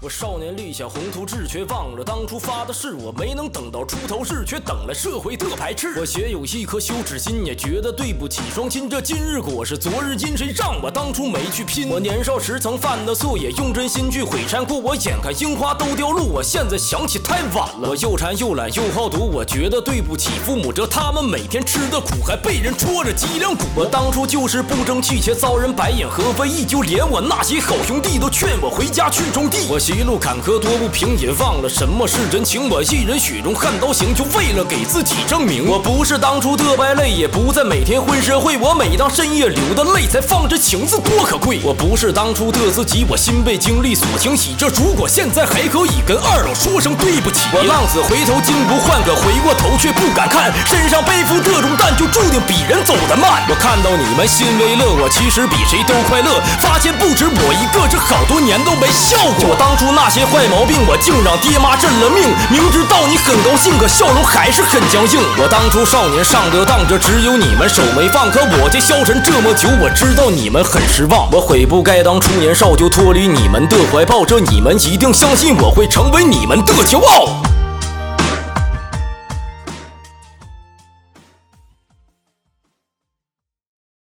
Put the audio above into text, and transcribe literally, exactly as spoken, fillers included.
我少年立下宏图志，却忘了当初发的誓。我没能等到出头日，却等来社会的排斥。我学有一颗羞耻心，也觉得对不起双亲。这今日果是昨日因，谁让我当初没去拼？我年少时曾犯的错，也用真心去毁山过。我眼看樱花都凋落，我现在想起太晚了。我又馋又懒又好赌，我觉得对不起父母，这他们每天吃的苦，还被人戳着脊梁骨。我当初就是不争气，且遭人白眼和非议，就连我那些好兄弟都劝我回家去种地。我一路坎坷多不平，也忘了什么是真情。我一人雪中悍刀行，就为了给自己证明。我不是当初的败类，也不再每天混社会。我每当深夜流的泪，才放这情字多可贵。我不是当初的自己，我心被经历所清洗。这如果现在还可以跟二老说声对不起。我浪子回头金不换，可回过头却不敢看，身上背负这重担，就注定比人走得慢。我看到你们欣慰乐，我其实比谁都快乐。发现不止我一个，这好多年都没笑过。我当初那些坏毛病，我竟让爹妈认了命。明知道你很高兴，可笑容还是很僵硬。我当初少年上得当，这只有你们手没放。可我这消沉这么久，我知道你们很失望。我悔不该当初年少就脱离你们的怀抱，这你们一定相信我会成为你们的骄傲。